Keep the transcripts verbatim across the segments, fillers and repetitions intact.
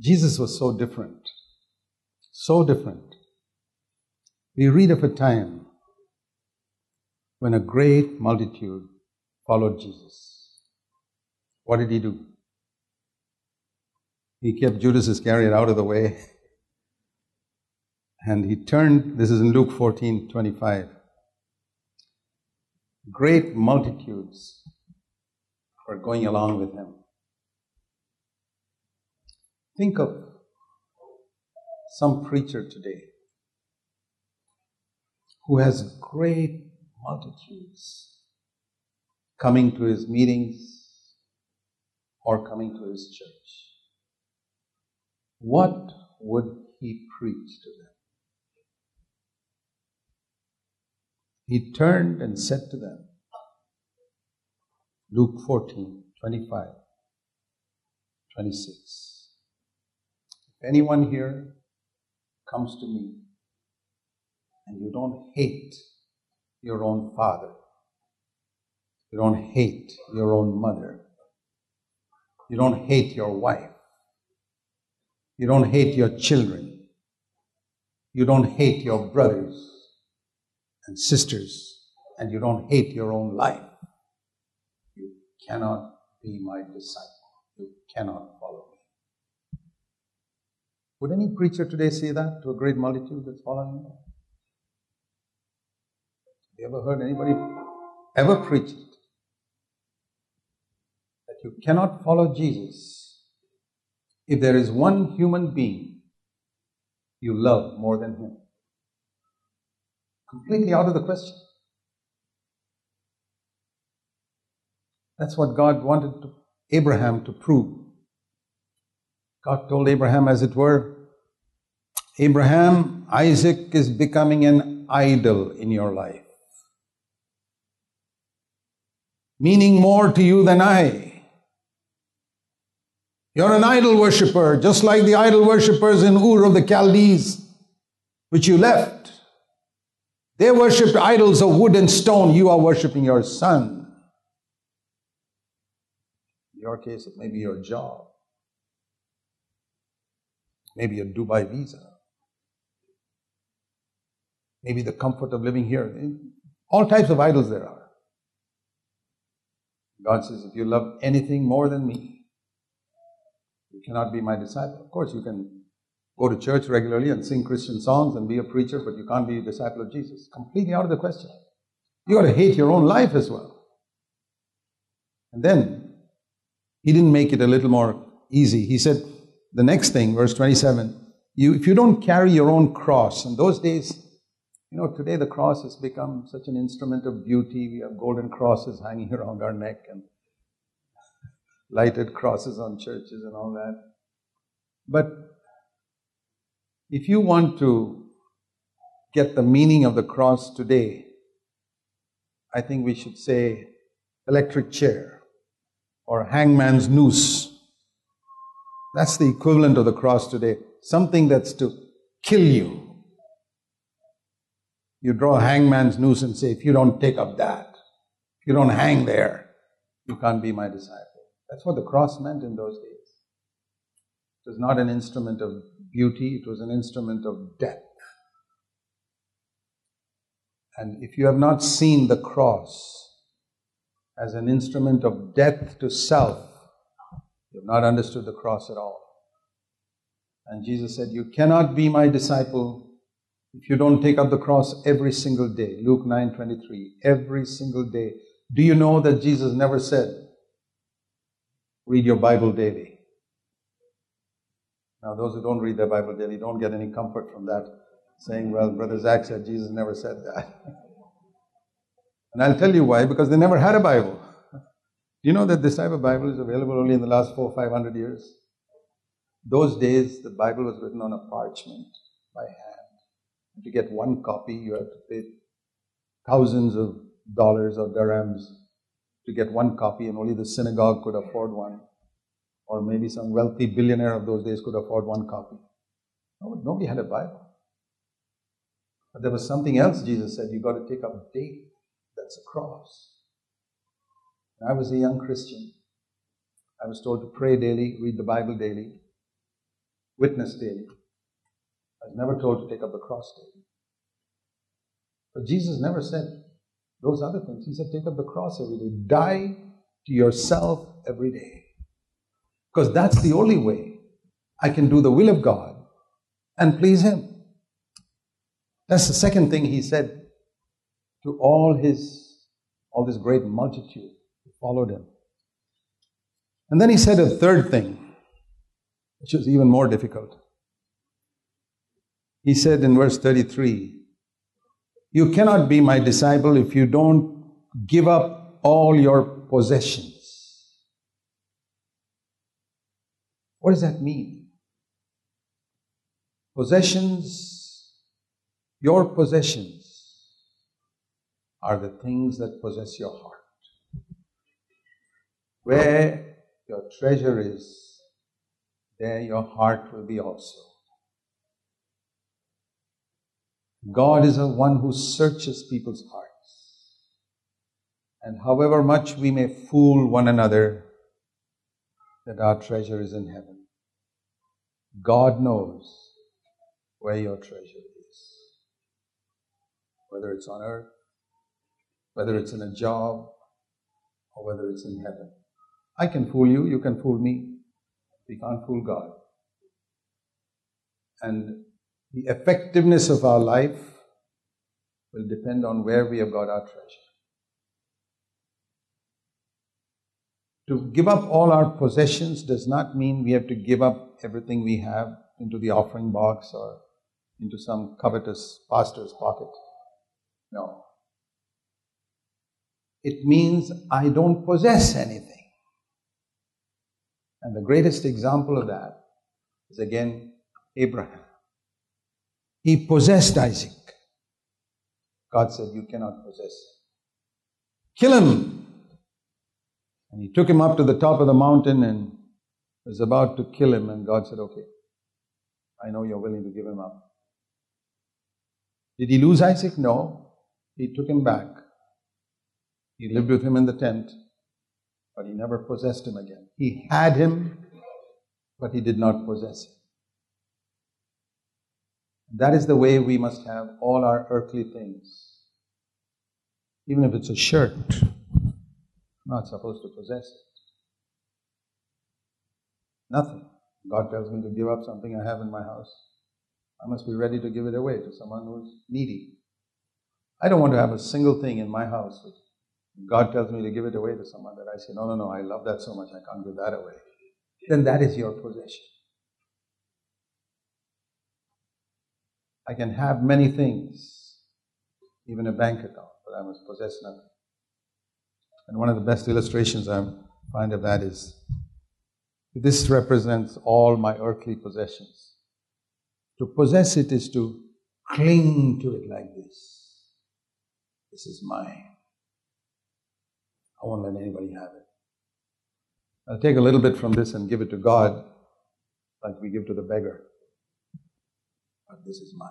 Jesus was so different. So different. We read of a time when a great multitude followed Jesus. What did he do? He kept Judas Iscariot out of the way. And he turned, this is in Luke fourteen twenty-five. Great multitudes were going along with him. Think of some preacher today who has great multitudes coming to his meetings or coming to his church. What would he preach to them? He turned and said to them, Luke fourteen twenty-five, twenty-six. If anyone here comes to me and you don't hate your own father, you don't hate your own mother, you don't hate your wife, you don't hate your children, you don't hate your brothers and sisters, and you don't hate your own life, you cannot be my disciple. You cannot follow me. Would any preacher today say that to a great multitude that's following him? Have you ever heard anybody ever preach it? That you cannot follow Jesus if there is one human being you love more than him. Completely out of the question. That's what God wanted to, Abraham to prove. God told Abraham, as it were, Abraham, Isaac is becoming an idol in your life, meaning more to you than I. You're an idol worshipper, just like the idol worshippers in Ur of the Chaldees, which you left. They worshipped idols of wood and stone. You are worshipping your son. In your case, it may be your job. Maybe a Dubai visa. Maybe the comfort of living here. All types of idols there are. God says, if you love anything more than me, you cannot be my disciple. Of course, you can go to church regularly and sing Christian songs and be a preacher, but you can't be a disciple of Jesus. Completely out of the question. You got to hate your own life as well. And then, he didn't make it a little more easy. He said, the next thing, verse twenty-seven, you, if you don't carry your own cross, in those days, you know, today the cross has become such an instrument of beauty. We have golden crosses hanging around our neck and lighted crosses on churches and all that. But if you want to get the meaning of the cross today, I think we should say electric chair or hangman's noose. That's the equivalent of the cross today. Something that's to kill you. You draw a hangman's noose and say, if you don't take up that, if you don't hang there, you can't be my disciple. That's what the cross meant in those days. It was not an instrument of beauty, it was an instrument of death. And if you have not seen the cross as an instrument of death to self, you have not understood the cross at all. And Jesus said, you cannot be my disciple if you don't take up the cross every single day. Luke nine twenty-three, every single day. Do you know that Jesus never said, read your Bible daily? Now, those who don't read their Bible daily don't get any comfort from that, saying, well, Brother Zach said Jesus never said that. And I'll tell you why, because they never had a Bible. Do you know that this type of Bible is available only in the last four, five hundred years? Those days, the Bible was written on a parchment by hand. And to get one copy, you had to pay thousands of dollars or dirhams to get one copy, and only the synagogue could afford one. Or maybe some wealthy billionaire of those days could afford one copy. Nobody had a Bible. But there was something else Jesus said, you've got to take up daily. That's a cross. When I was a young Christian, I was told to pray daily, read the Bible daily. witness daily. I was never told to take up the cross daily. But Jesus never said those other things. He said, take up the cross every day. Die to yourself every day. Because that's the only way I can do the will of God and please Him. That's the second thing He said to all His, all this great multitude who followed Him. And then He said a third thing, which was even more difficult. He said in verse thirty-three, you cannot be my disciple if you don't give up all your possessions. What does that mean? Possessions, your possessions are the things that possess your heart. Where your treasure is, there your heart will be also. God is the one who searches people's hearts. And however much we may fool one another that our treasure is in heaven, God knows where your treasure is. Whether it's on earth, whether it's in a job, or whether it's in heaven. I can fool you, you can fool me. We can't fool God. And the effectiveness of our life will depend on where we have got our treasure. To give up all our possessions does not mean we have to give up everything we have into the offering box or into some covetous pastor's pocket. No. It means I don't possess anything. And the greatest example of that is again Abraham. He possessed Isaac. God said, you cannot possess him. Kill him. And he took him up to the top of the mountain and was about to kill him. And God said, okay, I know you're willing to give him up. Did he lose Isaac? No. He took him back. He lived with him in the tent, but he never possessed him again. He had him, but he did not possess him. That is the way we must have all our earthly things. Even if it's a shirt, I'm not supposed to possess it. Nothing. God tells me to give up something I have in my house. I must be ready to give it away to someone who's needy. I don't want to have a single thing in my house which God tells me to give it away to someone that I say, no, no, no, I love that so much, I can't give that away. Then that is your possession. I can have many things, even a bank account, but I must possess nothing. And one of the best illustrations I find of that is, this represents all my earthly possessions. To possess it is to cling to it like this. This is mine. I won't let anybody have it. I'll take a little bit from this and give it to God, like we give to the beggar. But this is mine.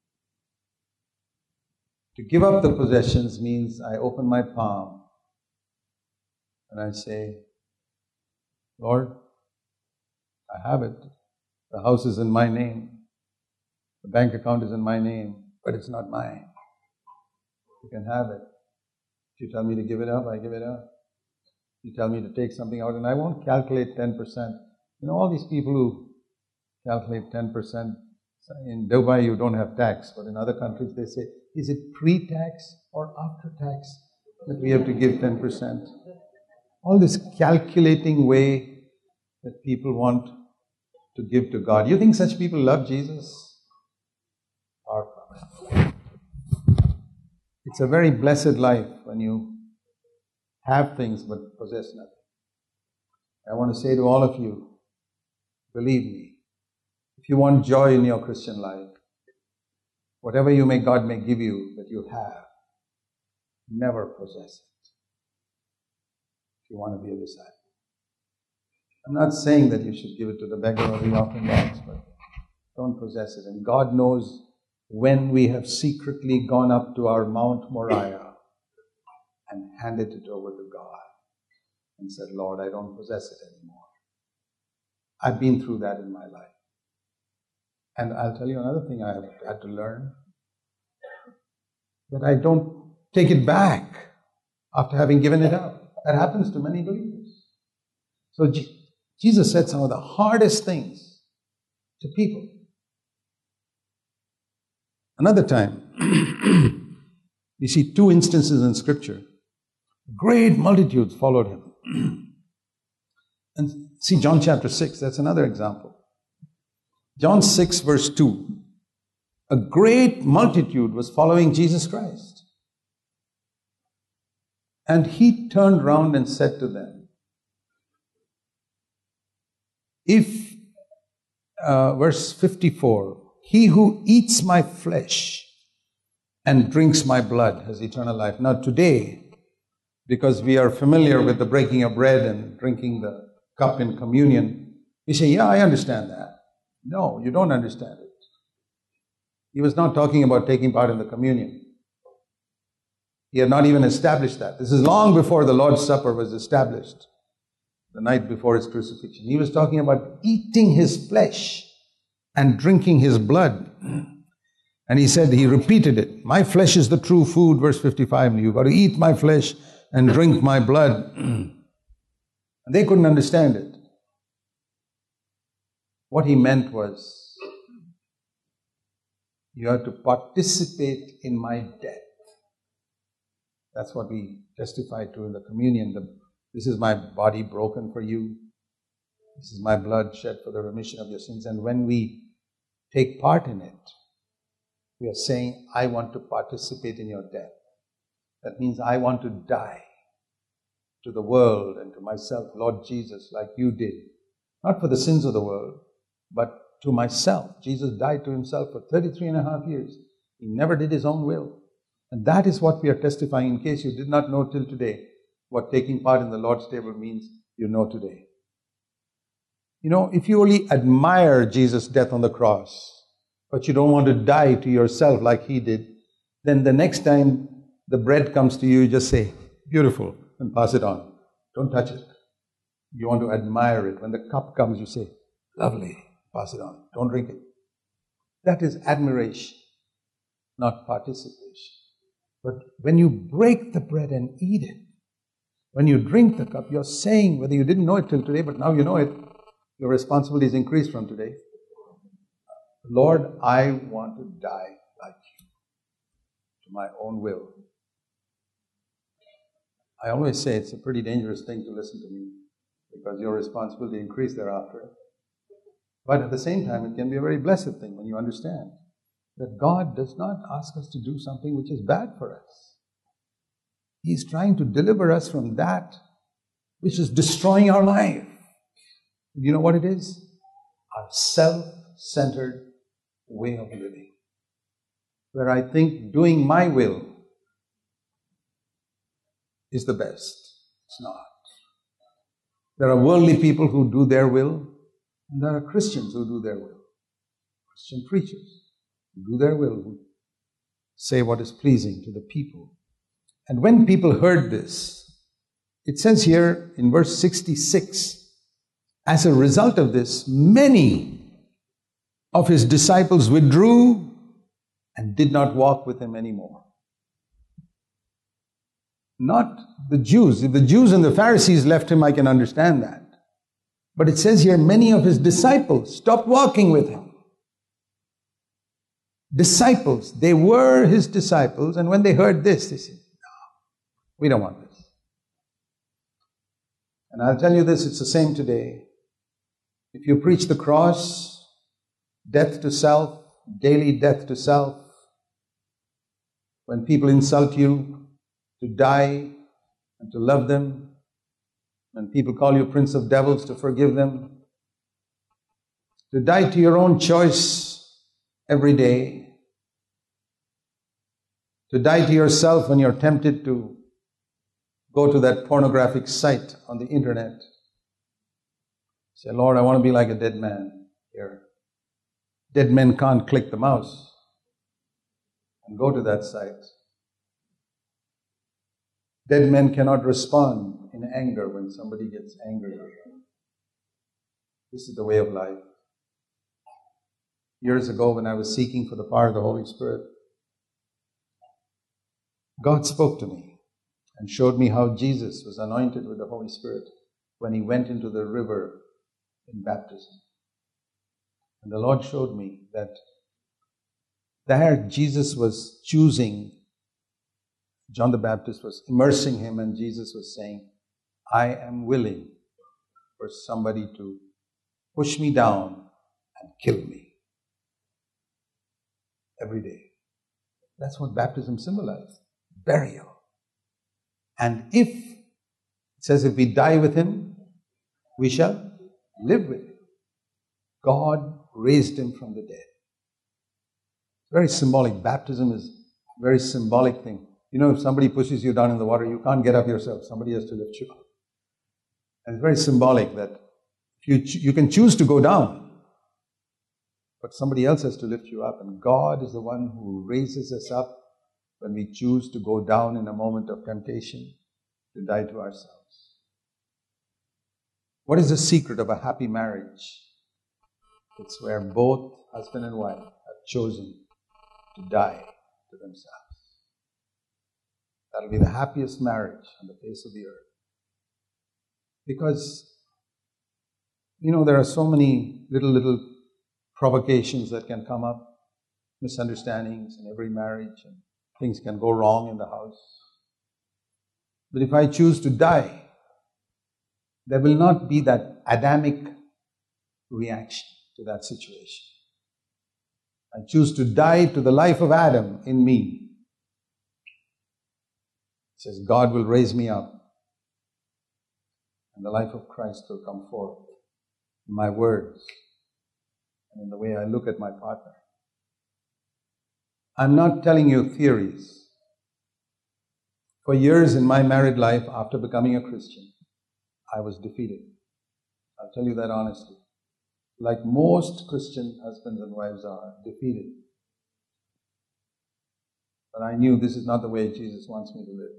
To give up the possessions means I open my palm and I say, Lord, I have it. The house is in my name. The bank account is in my name, but it's not mine. You can have it. If you tell me to give it up, I give it up. You tell me to take something out, and I won't calculate ten percent. You know, all these people who calculate ten percent, in Dubai you don't have tax, but in other countries they say, is it pre-tax or after-tax that we have to give ten percent? All this calculating way that people want to give to God. You think such people love Jesus? Far from it. It's a very blessed life when you have things but possess nothing. I want to say to all of you, believe me, if you want joy in your Christian life, whatever you may, God may give you that you have, never possess it. If you want to be a disciple. I'm not saying that you should give it to the beggar or the offering box, but don't possess it. And God knows when we have secretly gone up to our Mount Moriah and handed it over to God and said, Lord, I don't possess it anymore. I've been through that in my life. And I'll tell you another thing I have had to learn, that I don't take it back after having given it up. That happens to many believers. So G- Jesus said some of the hardest things to people. Another time, you see two instances in Scripture. Great multitudes followed him. And see John chapter six, that's another example. John six verse two. A great multitude was following Jesus Christ. And he turned round and said to them, if, uh, verse fifty-four, he who eats my flesh and drinks my blood has eternal life. Now today, because we are familiar with the breaking of bread and drinking the cup in communion, we say, yeah, I understand that. No, you don't understand it. He was not talking about taking part in the communion. He had not even established that. This is long before the Lord's Supper was established, the night before his crucifixion. He was talking about eating his flesh and drinking his blood. And he said, he repeated it, my flesh is the true food, verse fifty-five, and you've got to eat my flesh and drink my blood. And they couldn't understand it. What he meant was, you have to participate in my death. That's what we testify to in the communion. The, this is my body broken for you. This is my blood shed for the remission of your sins. And when we take part in it, we are saying, I want to participate in your death. That means I want to die to the world and to myself, Lord Jesus, like you did. Not for the sins of the world, but to myself. Jesus died to himself for thirty-three and a half years. He never did his own will. And that is what we are testifying. In case you did not know till today what taking part in the Lord's table means, you know today. You know, if you only admire Jesus' death on the cross, but you don't want to die to yourself like he did, then the next time the bread comes to you, you just say, beautiful, and pass it on. Don't touch it. You want to admire it. When the cup comes, you say, lovely, pass it on. Don't drink it. That is admiration, not participation. But when you break the bread and eat it, when you drink the cup, you're saying, whether you didn't know it till today, but now you know it, your responsibility is increased from today. Lord, I want to die like you, to my own will. I always say it's a pretty dangerous thing to listen to me, because your responsibility increased thereafter. But at the same time, it can be a very blessed thing when you understand that God does not ask us to do something which is bad for us. He is trying to deliver us from that which is destroying our life. You know what it is? Our self-centered way of living, where I think doing my will is the best. It's not. There are worldly people who do their will, and there are Christians who do their will. Christian preachers who do their will, who say what is pleasing to the people. And when people heard this, it says here in verse sixty-six, as a result of this, many of his disciples withdrew and did not walk with him anymore. Not the Jews. If the Jews and the Pharisees left him, I can understand that. But it says here, many of his disciples stopped walking with him. Disciples, they were his disciples, and when they heard this, they said, no, we don't want this. And I'll tell you this, it's the same today. If you preach the cross, death to self, daily death to self, when people insult you, to die and to love them, when people call you prince of devils, to forgive them, to die to your own choice every day, to die to yourself when you're tempted to go to that pornographic site on the internet. Say, Lord, I want to be like a dead man here. Dead men can't click the mouse and go to that site. Dead men cannot respond in anger when somebody gets angry. This is the way of life. years ago when I was seeking for the power of the Holy Spirit, God spoke to me and showed me how Jesus was anointed with the Holy Spirit when he went into the river in baptism. And the Lord showed me that there Jesus was choosing, John the Baptist was immersing him, and Jesus was saying, I am willing for somebody to push me down and kill me every day. That's what baptism symbolized. Burial. And if, it says if we die with him, we shall live with him. God raised him from the dead. It's very symbolic. Baptism is a very symbolic thing. You know, if somebody pushes you down in the water, you can't get up yourself. Somebody has to lift you up. And it's very symbolic that you, you can choose to go down, but somebody else has to lift you up. And God is the one who raises us up when we choose to go down in a moment of temptation, to die to ourselves. What is the secret of a happy marriage? It's where both husband and wife have chosen to die to themselves. That'll be the happiest marriage on the face of the earth. Because, you know, there are so many little, little provocations that can come up, misunderstandings in every marriage, and things can go wrong in the house. But if I choose to die, there will not be that Adamic reaction to that situation. I choose to die to the life of Adam in me. It says God will raise me up, and the life of Christ will come forth in my words and in the way I look at my partner. I'm not telling you theories. For years in my married life, after becoming a Christian, I was defeated. I'll tell you that honestly. Like most Christian husbands and wives are, defeated. But I knew this is not the way Jesus wants me to live.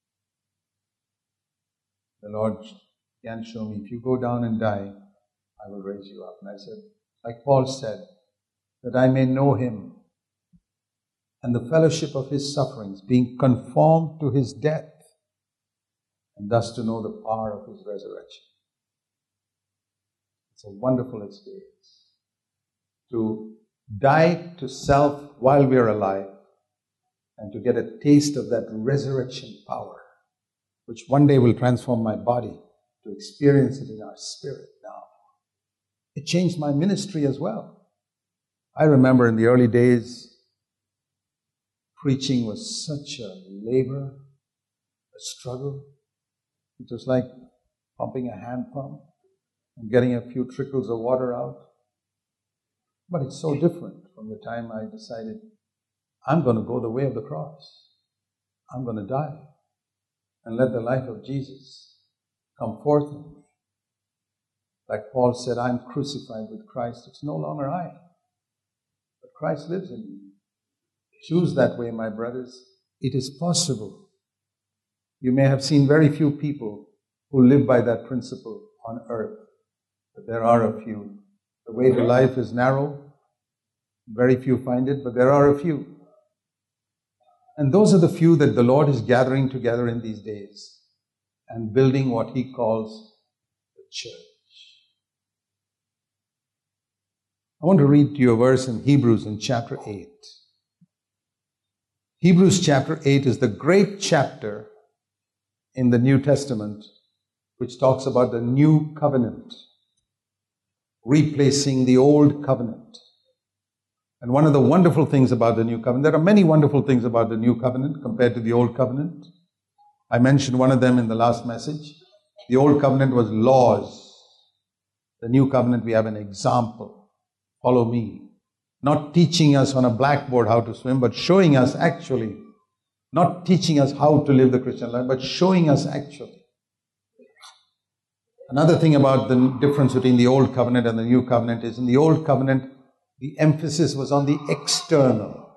The Lord can show me, if you go down and die, I will raise you up. And I said, like Paul said, that I may know him and the fellowship of his sufferings, being conformed to his death, and thus to know the power of his resurrection. It's a wonderful experience. To die to self while we are alive, and to get a taste of that resurrection power, which one day will transform my body, to experience it in our spirit now. It changed my ministry as well. I remember in the early days, preaching was such a labor, a struggle. It was like pumping a hand pump and getting a few trickles of water out. But it's so different from the time I decided, I'm going to go the way of the cross. I'm going to die and let the life of Jesus come forth in me. Like Paul said, I'm crucified with Christ. It's no longer I, but Christ lives in me. Choose that way, my brothers. It is possible. You may have seen very few people who live by that principle on earth, but there are a few. The way to life is narrow. Very few find it, but there are a few. And those are the few that the Lord is gathering together in these days and building what He calls the church. I want to read to you a verse in Hebrews in chapter eight. Hebrews chapter eight is the great chapter in the New Testament which talks about the new covenant, replacing the old covenant. And one of the wonderful things about the new covenant, there are many wonderful things about the new covenant compared to the old covenant. I mentioned one of them in the last message. The old covenant was laws. The new covenant, we have an example. Follow me. Not teaching us on a blackboard how to swim, but showing us actually. Not teaching us how to live the Christian life, but showing us actually. Another thing about the difference between the old covenant and the new covenant is in the old covenant, the emphasis was on the external.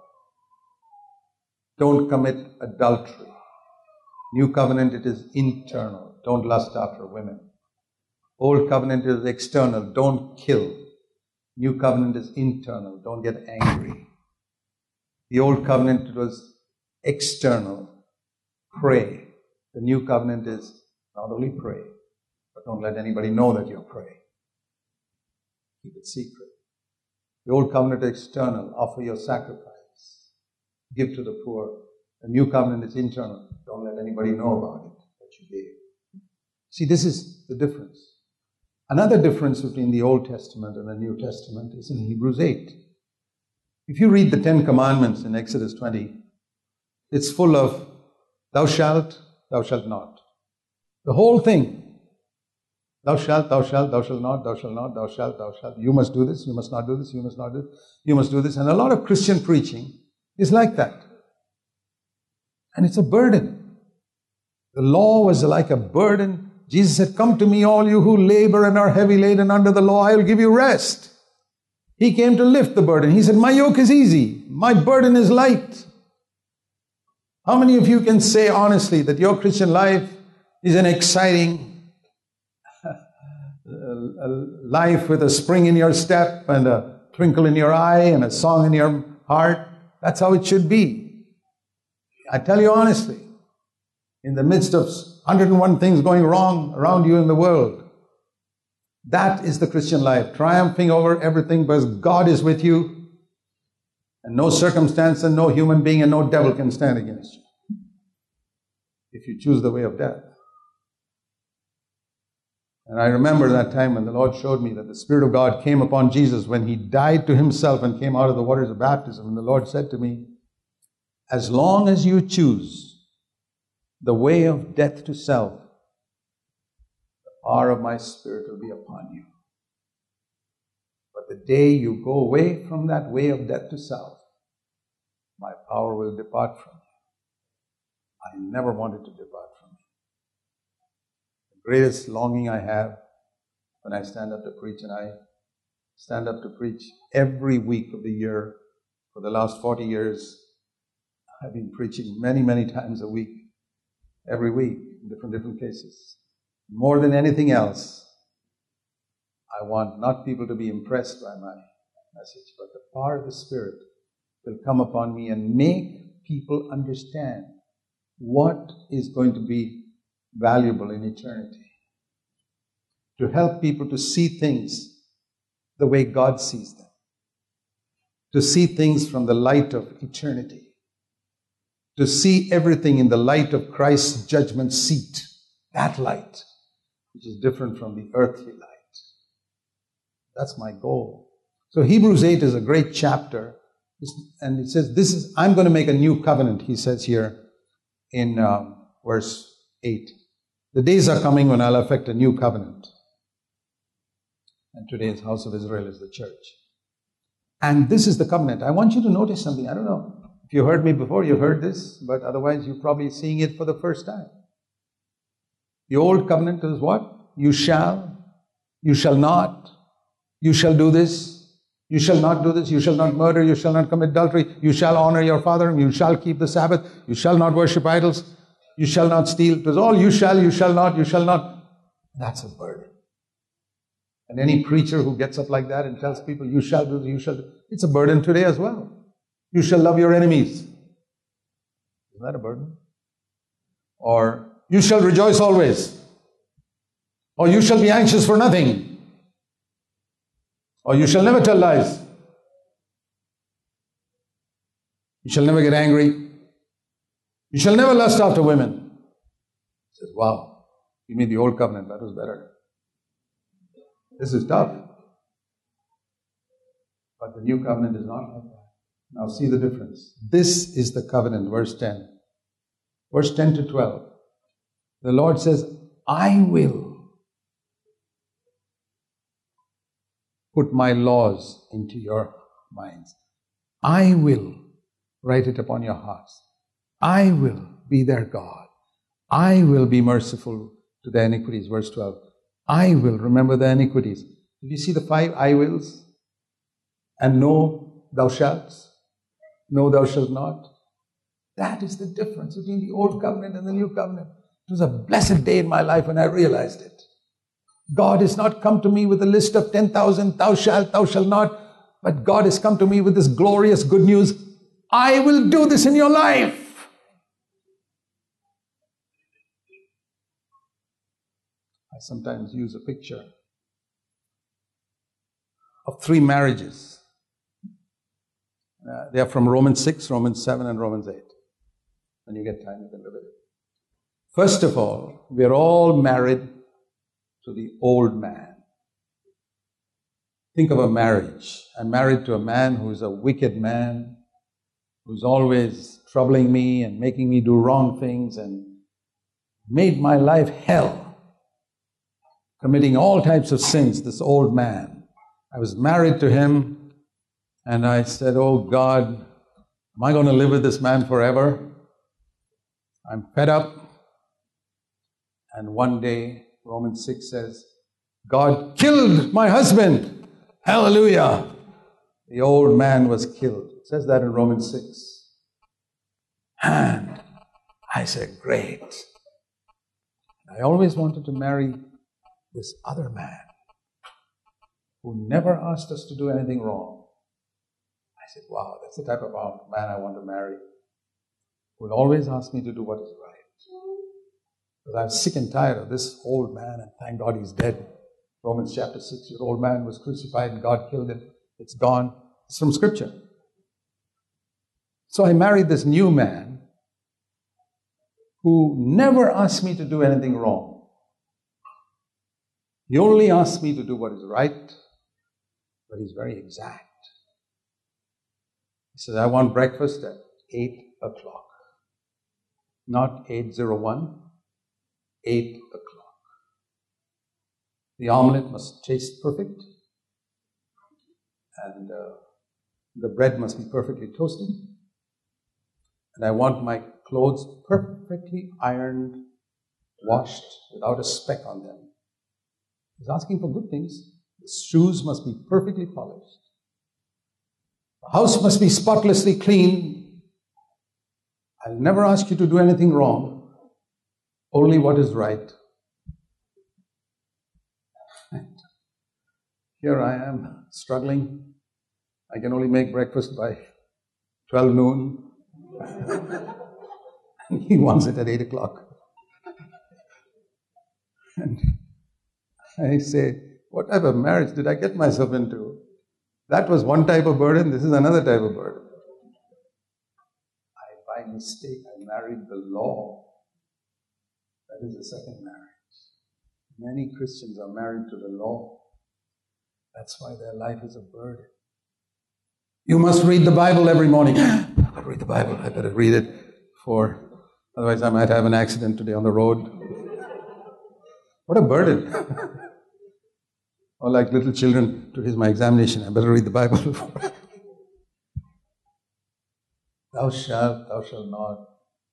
Don't commit adultery. New covenant, it is internal. Don't lust after women. Old covenant is external. Don't kill. New covenant is internal. Don't get angry. The old covenant was external. Pray. The new covenant is not only pray, but don't let anybody know that you're praying. Keep it secret. The old covenant is external. Offer your sacrifice. Give to the poor. The new covenant is internal. Don't let anybody know about it, what you did. See, this is the difference. Another difference between the Old Testament and the New Testament is in Hebrews eight. If you read the Ten Commandments in Exodus twenty, it's full of thou shalt, thou shalt not. The whole thing. Thou shalt, thou shalt, thou shalt not, thou shalt not, thou shalt, thou shalt. You must do this, you must not do this, you must not do this, you must do this. And a lot of Christian preaching is like that. And it's a burden. The law was like a burden. Jesus said, come to me, all you who labor and are heavy laden under the law, I will give you rest. He came to lift the burden. He said, my yoke is easy. My burden is light. How many of you can say honestly that your Christian life is an exciting life with a spring in your step and a twinkle in your eye and a song in your heart? That's how it should be. I tell you honestly, in the midst of one hundred and one things going wrong around you in the world, that is the Christian life, triumphing over everything because God is with you and no circumstance and no human being and no devil can stand against you if you choose the way of death. And I remember that time when the Lord showed me that the Spirit of God came upon Jesus when He died to Himself and came out of the waters of baptism. And the Lord said to me, as long as you choose the way of death to self, the power of my Spirit will be upon you. But the day you go away from that way of death to self, my power will depart from you. I never wanted to depart from you. The greatest longing I have when I stand up to preach, and I stand up to preach every week of the year for the last forty years. I've been preaching many, many times a week, every week, in different, different places. More than anything else, I want not people to be impressed by my message, but the power of the Spirit will come upon me and make people understand what is going to be valuable in eternity. To help people to see things the way God sees them. To see things from the light of eternity. To see everything in the light of Christ's judgment seat. That light, which is different from the earthly light. That's my goal. So Hebrews eight is a great chapter. And it says, "This is, I'm going to make a new covenant," he says here in um, verse eight. The days are coming when I'll effect a new covenant. And today's house of Israel is the church. And this is the covenant. I want you to notice something. I don't know if you heard me before, you heard this, but otherwise you're probably seeing it for the first time. The old covenant is what? You shall, you shall not, you shall do this, you shall not do this, you shall not murder, you shall not commit adultery, you shall honor your father, you shall keep the Sabbath, you shall not worship idols, you shall not steal. It was all you shall, you shall not, you shall not. That's a burden. And any preacher who gets up like that and tells people, you shall do this, you shall do, it's a burden today as well. You shall love your enemies. Isn't that a burden? Or you shall rejoice always. Or you shall be anxious for nothing. Or you shall never tell lies. You shall never get angry. You shall never lust after women. He says, wow, give me the old covenant, that was better. This is tough. But the new covenant is not like that. Now see the difference. This is the covenant, verse ten. Verse ten to twelve. The Lord says, I will put my laws into your minds. I will write it upon your hearts. I will be their God. I will be merciful to their iniquities. Verse twelve. I will remember their iniquities. Did you see the five I wills? And no, thou shalt. No, thou shalt not. That is the difference between the old covenant and the new covenant. It was a blessed day in my life when I realized it. God has not come to me with a list of ten thousand, thou shalt, thou shalt not, but God has come to me with this glorious good news. I will do this in your life. I sometimes use a picture of three marriages. Uh, they are from Romans six, Romans seven, and Romans eight. When you get time, you can look at it. First of all, we are all married to the old man. Think of a marriage. I'm married to a man who is a wicked man, who's always troubling me and making me do wrong things and made my life hell, committing all types of sins, this old man. I was married to him and I said, oh God, am I going to live with this man forever? I'm fed up. And one day, Romans six says, God killed my husband. Hallelujah. The old man was killed. It says that in Romans six. And I said, great. I always wanted to marry this other man who never asked us to do anything wrong. I said, wow, that's the type of man I want to marry. Who will always ask me to do what is right. Because I'm sick and tired of this old man, and thank God he's dead. Romans chapter six, your old man was crucified and God killed him. It's gone. It's from Scripture. So I married this new man who never asked me to do anything wrong. He only asked me to do what is right, but he's very exact. He says, I want breakfast at eight o'clock. Not eight oh one, eight o'clock. The omelette must taste perfect, and uh, the bread must be perfectly toasted, and I want my clothes perfectly ironed, washed, without a speck on them. He's asking for good things. The shoes must be perfectly polished. The house must be spotlessly clean. I'll never ask you to do anything wrong, only what is right. Here I am, struggling. I can only make breakfast by twelve noon. And he wants it at eight o'clock. And I say, what type of marriage did I get myself into? That was one type of burden, this is another type of burden. I, by mistake, I married the law. That is the second marriage. Many Christians are married to the law. That's why their life is a burden. You must read the Bible every morning. I've got to read the Bible. I better read it, for otherwise I might have an accident today on the road. What a burden. Or like little children, today's my examination, I better read the Bible. Thou shalt, thou shalt not.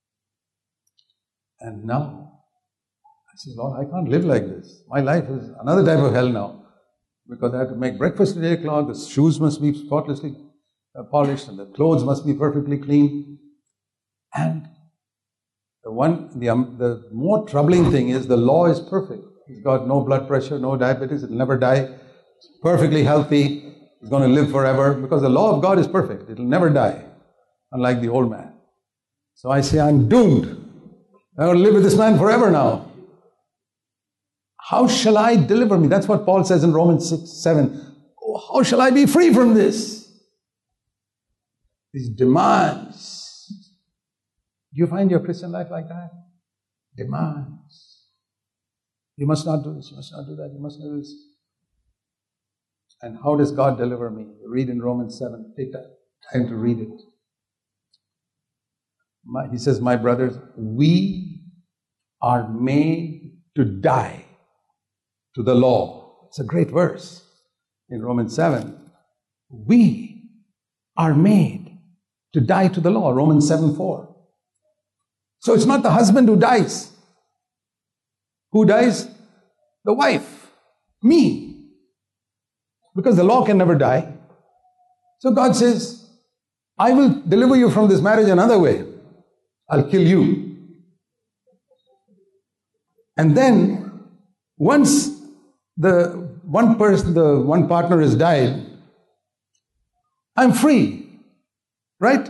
And now, I say, Lord, I can't live like this. My life is another type of hell now. Because I have to make breakfast at eight o'clock, the shoes must be spotlessly polished, and the clothes must be perfectly clean. And the one, the, um, the more troubling thing is the law is perfect. He's got no blood pressure, no diabetes, he'll never die. He's perfectly healthy. He's going to live forever because the law of God is perfect. It'll never die, unlike the old man. So I say, I'm doomed. I'm going to live with this man forever now. How shall I deliver me? That's what Paul says in Romans six, seven. Oh, how shall I be free from this? These demands. Do you find your Christian life like that? Demands. You must not do this, you must not do that, you must not do this. And how does God deliver me? You read in Romans seven, take that time to read it. My, he says, my brothers, we are made to die to the law. It's a great verse in Romans seven. We are made to die to the law. Romans seven four. So it's not the husband who dies. Who dies? The wife. Me. Because the law can never die. So God says, I will deliver you from this marriage another way. I'll kill you. And then, once the one person, the one partner has died, I'm free, right?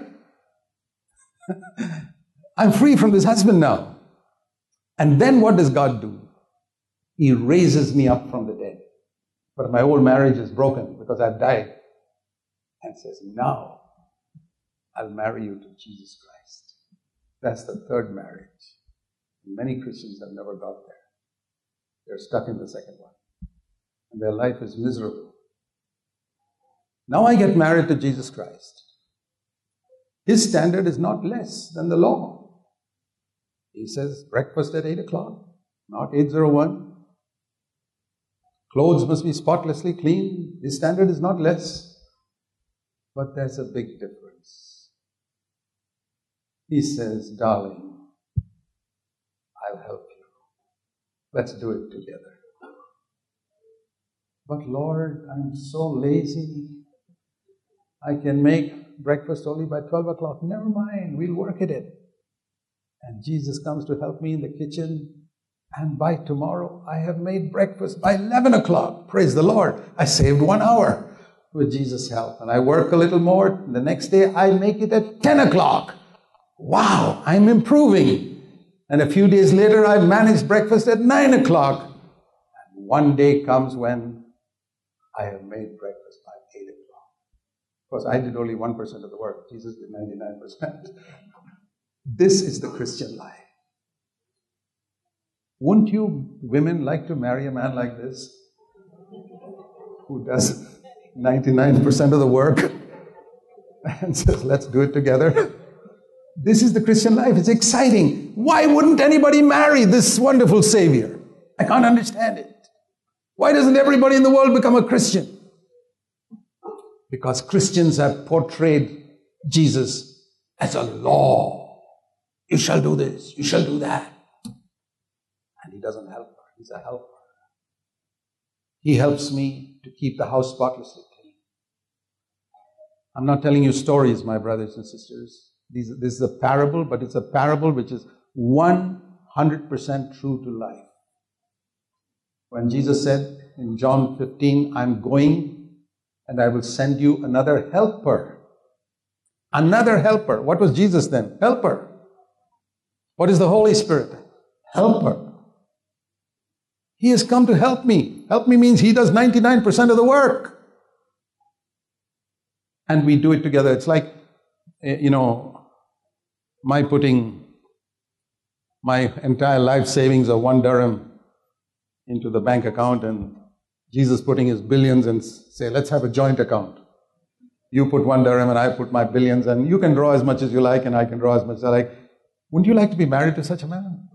I'm free from this husband now. And then what does God do? He raises me up from the dead. But my old marriage is broken because I've died. And says, now I'll marry you to Jesus Christ. That's the third marriage. Many Christians have never got there. They're stuck in the second one. And their life is miserable. Now I get married to Jesus Christ. His standard is not less than the law. He says breakfast at eight o'clock, not eight oh one. Clothes must be spotlessly clean. His standard is not less. But there's a big difference. He says, darling, I'll help you. Let's do it together. But Lord, I'm so lazy. I can make breakfast only by twelve o'clock. Never mind, we'll work at it. And Jesus comes to help me in the kitchen. And by tomorrow, I have made breakfast by eleven o'clock. Praise the Lord. I saved one hour with Jesus' help. And I work a little more. The next day, I make it at ten o'clock. Wow, I'm improving. And a few days later, I've managed breakfast at nine o'clock. And one day comes when I have made breakfast by eight o'clock. Of course, I did only one percent of the work. Jesus did ninety-nine percent. This is the Christian life. Wouldn't you women like to marry a man like this? Who does ninety-nine percent of the work and says, let's do it together. This is the Christian life. It's exciting. Why wouldn't anybody marry this wonderful Savior? I can't understand it. Why doesn't everybody in the world become a Christian? Because Christians have portrayed Jesus as a law. You shall do this, you shall do that. And He doesn't help her. He's a helper. He helps me to keep the house spotlessly clean. I'm not telling you stories, my brothers and sisters. These, this is a parable, but it's a parable which is one hundred percent true to life. When Jesus said in John fifteen, I'm going and I will send you another helper. Another helper. What was Jesus then? Helper. What is the Holy Spirit? Helper. He has come to help me. Help me means He does ninety-nine percent of the work. And we do it together. It's like, you know, my putting my entire life savings of one dirham into the bank account and Jesus putting his billions and say, let's have a joint account. You put one dirham and I put my billions and you can draw as much as you like and I can draw as much as I like. Wouldn't you like to be married to such a man?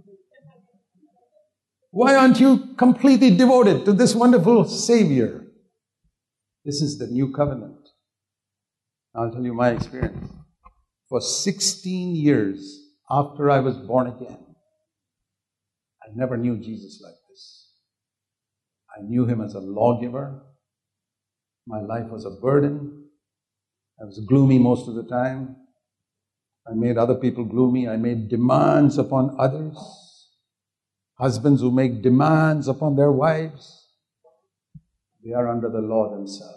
Why aren't you completely devoted to this wonderful Savior? This is the new covenant. I'll tell you my experience. For sixteen years after I was born again, I never knew Jesus like this. I knew Him as a lawgiver. My life was a burden. I was gloomy most of the time. I made other people gloomy. I made demands upon others. Husbands who make demands upon their wives, they are under the law themselves.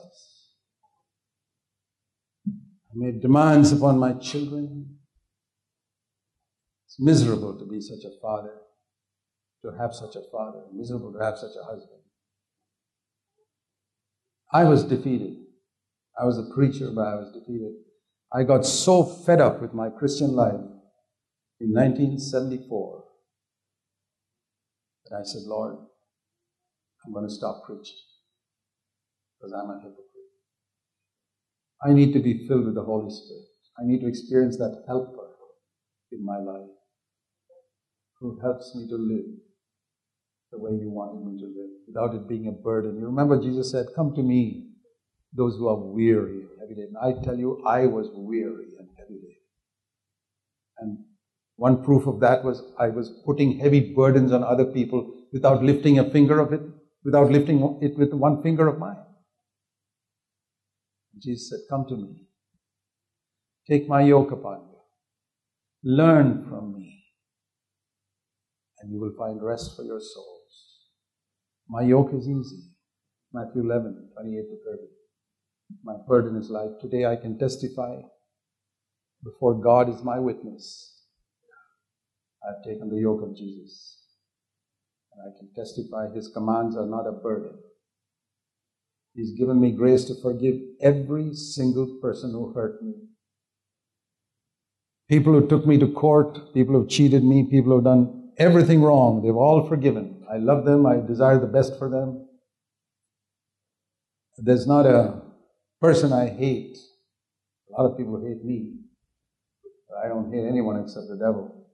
I made demands upon my children. It's miserable to be such a father, to have such a father, miserable to have such a husband. I was defeated. I was a preacher, but I was defeated. I got so fed up with my Christian life in nineteen seventy-four that I said, Lord, I'm going to stop preaching because I'm a hypocrite. I need to be filled with the Holy Spirit. I need to experience that helper in my life who helps me to live the way You wanted me to live without it being a burden. You remember Jesus said, come to me, those who are weary and heavy laden. I tell you, I was weary and heavy laden. And one proof of that was I was putting heavy burdens on other people without lifting a finger of it, without lifting it with one finger of mine. Jesus said, come to me. Take my yoke upon you. Learn from me. And you will find rest for your souls. My yoke is easy. Matthew eleven, twenty-eight to thirty. My burden is light. Today I can testify before God is my witness. I've taken the yoke of Jesus. And I can testify His commands are not a burden. He's given me grace to forgive every single person who hurt me. People who took me to court, people who cheated me, people who have done everything wrong, they've all forgiven. I love them. I desire the best for them. There's not a person I hate. A lot of people hate me. But I don't hate anyone except the devil.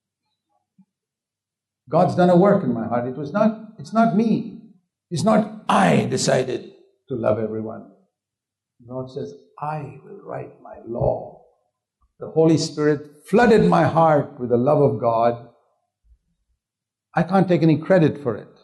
God's done a work in my heart. It was not, it's not me. It's not I decided to love everyone. God says, I will write my law. The Holy Spirit flooded my heart with the love of God. I can't take any credit for it.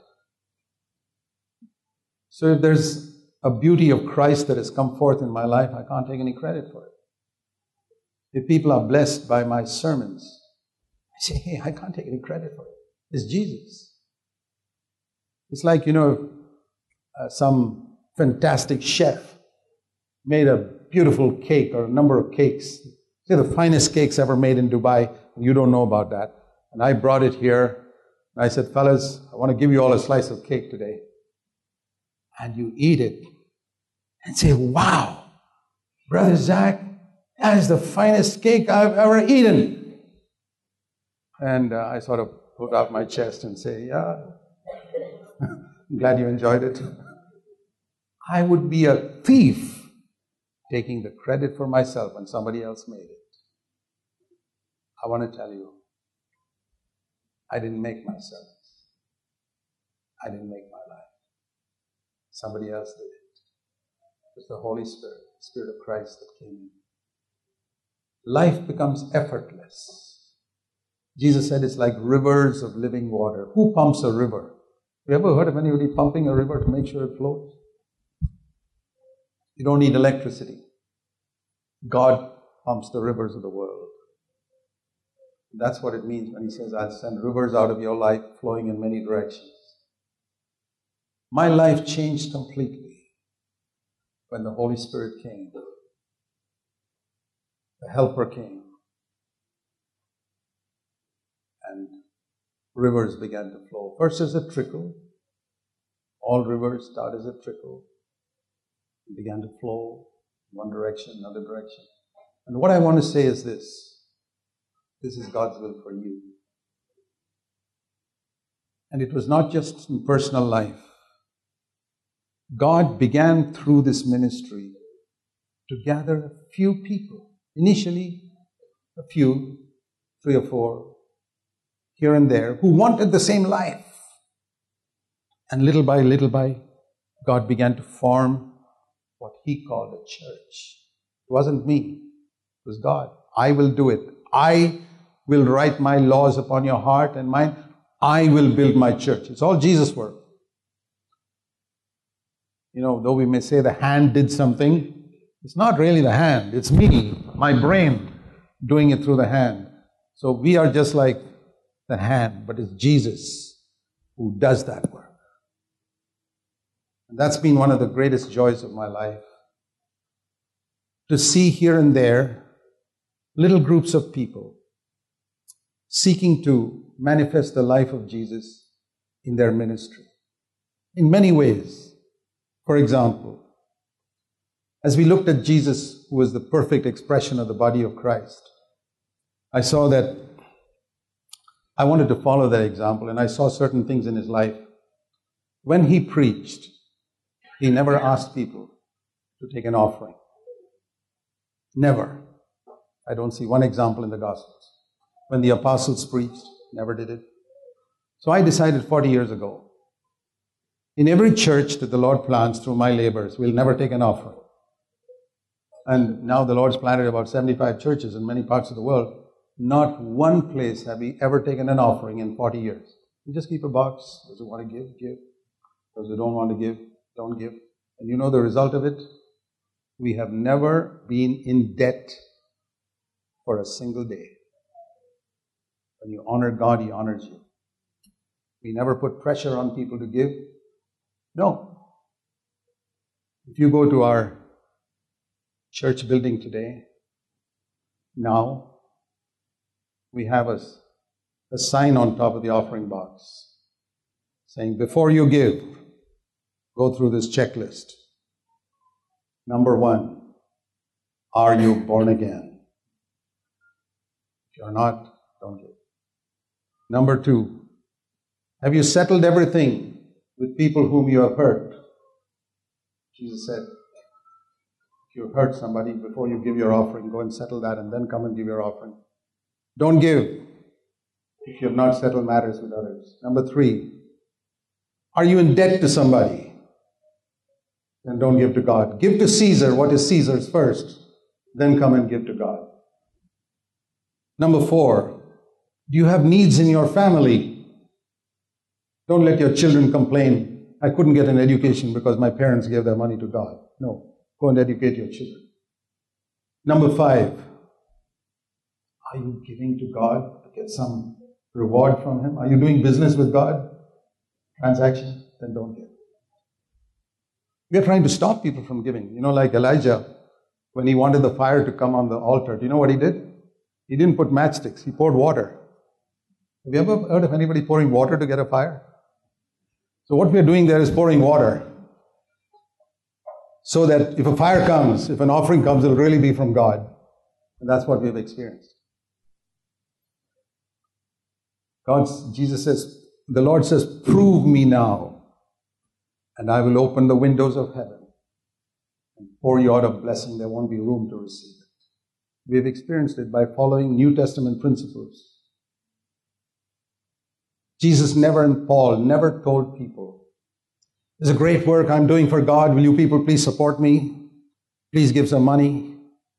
So if there's a beauty of Christ that has come forth in my life, I can't take any credit for it. If people are blessed by my sermons, I say, hey, I can't take any credit for it. It's Jesus. It's like, you know, uh, some fantastic chef made a beautiful cake or a number of cakes. Say the finest cakes ever made in Dubai. You don't know about that. And I brought it here. And I said, fellas, I want to give you all a slice of cake today. And you eat it and say, wow, Brother Zach, that is the finest cake I've ever eaten. And uh, I sort of put out my chest and say, yeah, I'm glad you enjoyed it. I would be a thief taking the credit for myself when somebody else made it. I want to tell you, I didn't make my sermons. I didn't make my life. Somebody else did it. It was the Holy Spirit, the Spirit of Christ that came in. Life becomes effortless. Jesus said it's like rivers of living water. Who pumps a river? Have you ever heard of anybody pumping a river to make sure it flows? You don't need electricity. God pumps the rivers of the world. That's what it means when He says, I'll send rivers out of your life flowing in many directions. My life changed completely when the Holy Spirit came. The Helper came. And rivers began to flow. First as a trickle. All rivers start as a trickle. It began to flow in one direction, another direction. And what I want to say is this. This is God's will for you. And it was not just in personal life. God began through this ministry to gather a few people. Initially, a few, three or four, here and there, who wanted the same life. And little by little by, God began to form what He called a church. It wasn't me. It was God. I will do it. I will write my laws upon your heart and mind. I will build my church. It's all Jesus' work. You know, though we may say the hand did something, it's not really the hand. It's me, my brain, doing it through the hand. So we are just like the hand, but it's Jesus who does that work. And that's been one of the greatest joys of my life. To see here and there little groups of people seeking to manifest the life of Jesus in their ministry. In many ways. For example, as we looked at Jesus, who was the perfect expression of the body of Christ, I saw that I wanted to follow that example, and I saw certain things in His life. When He preached, He never asked people to take an offering. Never. I don't see one example in the Gospels. When the apostles preached, never did it. So I decided forty years ago, in every church that the Lord plants through my labors, we'll never take an offering. And now the Lord's planted about seventy-five churches in many parts of the world. Not one place have we ever taken an offering in forty years. We just keep a box. Those who want to give, give. Those who don't want to give, don't give. And you know the result of it? We have never been in debt for a single day. When you honor God, He honors you. We never put pressure on people to give. No. If you go to our church building today, now we have a, a sign on top of the offering box saying, before you give, go through this checklist. Number one, are you born again? If you're not, don't give. Number two, have you settled everything with people whom you have hurt? Jesus said, if you hurt somebody, before you give your offering, go and settle that and then come and give your offering. Don't give if you have not settled matters with others. Number three, are you in debt to somebody? Then don't give to God. Give to Caesar what is Caesar's first, then come and give to God. Number four, do you have needs in your family? Don't let your children complain, I couldn't get an education because my parents gave their money to God. No, go and educate your children. Number five, are you giving to God to get some reward from Him? Are you doing business with God? Transaction? Then don't give. We are trying to stop people from giving. You know, like Elijah, when he wanted the fire to come on the altar, do you know what he did? He didn't put matchsticks, he poured water. Have you ever heard of anybody pouring water to get a fire? So what we are doing there is pouring water, so that if a fire comes, if an offering comes, it will really be from God. And that's what we have experienced. God's, Jesus says, the Lord says, prove me now, and I will open the windows of heaven and pour you out a blessing. There won't be room to receive it. We have experienced it by following New Testament principles. Jesus never, and Paul never told people, there's a great work I'm doing for God. Will you people please support me? Please give some money.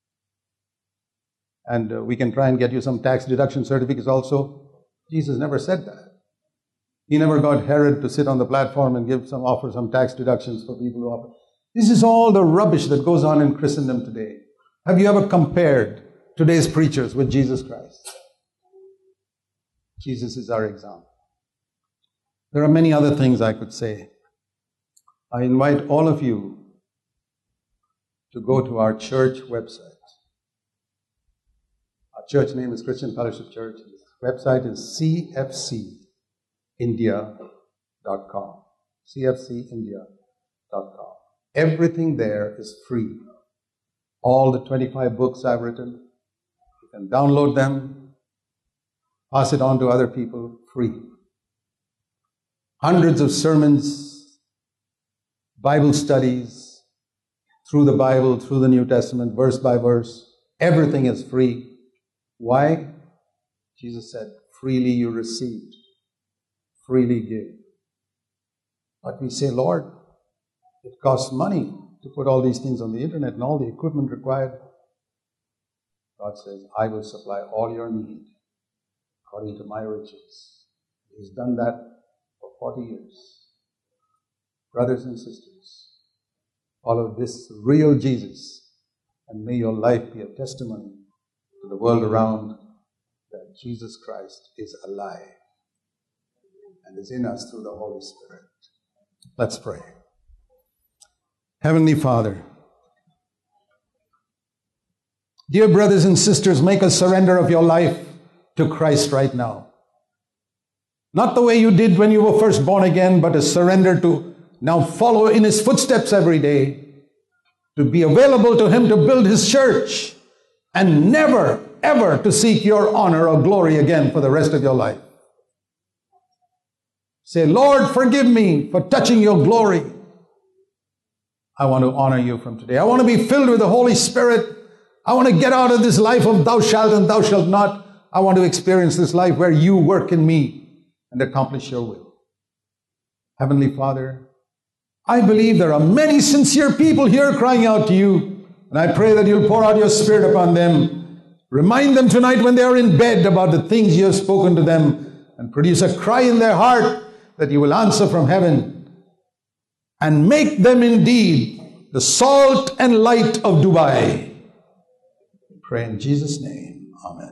And uh, we can try and get you some tax deduction certificates also. Jesus never said that. He never got Herod to sit on the platform and give some, offer some tax deductions for people who offer. This is all the rubbish that goes on in Christendom today. Have you ever compared today's preachers with Jesus Christ? Jesus is our example. There are many other things I could say. I invite all of you to go to our church website. Our church name is Christian Fellowship Church. The website is c f c india dot com. c f c india dot com. Everything there is free. All the twenty-five books I've written, you can download them, pass it on to other people, free. Hundreds of sermons, Bible studies, through the Bible, through the New Testament, verse by verse. Everything is free. Why? Jesus said, freely you received, freely give. But we say, Lord, it costs money to put all these things on the internet and all the equipment required. God says, I will supply all your need according to my riches. He's done that for forty years. Brothers and sisters, follow this real Jesus, and may your life be a testimony to the world around that Jesus Christ is alive and is in us through the Holy Spirit. Let's pray. Heavenly Father, dear brothers and sisters, make a surrender of your life to Christ right now. Not the way you did when you were first born again, but a surrender to now follow in His footsteps every day, to be available to Him to build His church, and never, ever to seek your honor or glory again for the rest of your life. Say, Lord, forgive me for touching your glory. I want to honor you from today. I want to be filled with the Holy Spirit. I want to get out of this life of thou shalt and thou shalt not. I want to experience this life where you work in me and accomplish your will. Heavenly Father, I believe there are many sincere people here crying out to you, and I pray that you'll pour out your Spirit upon them. Remind them tonight when they are in bed about the things you have spoken to them, and produce a cry in their heart that you will answer from heaven, and make them indeed the salt and light of Dubai. We pray in Jesus' name. Amen.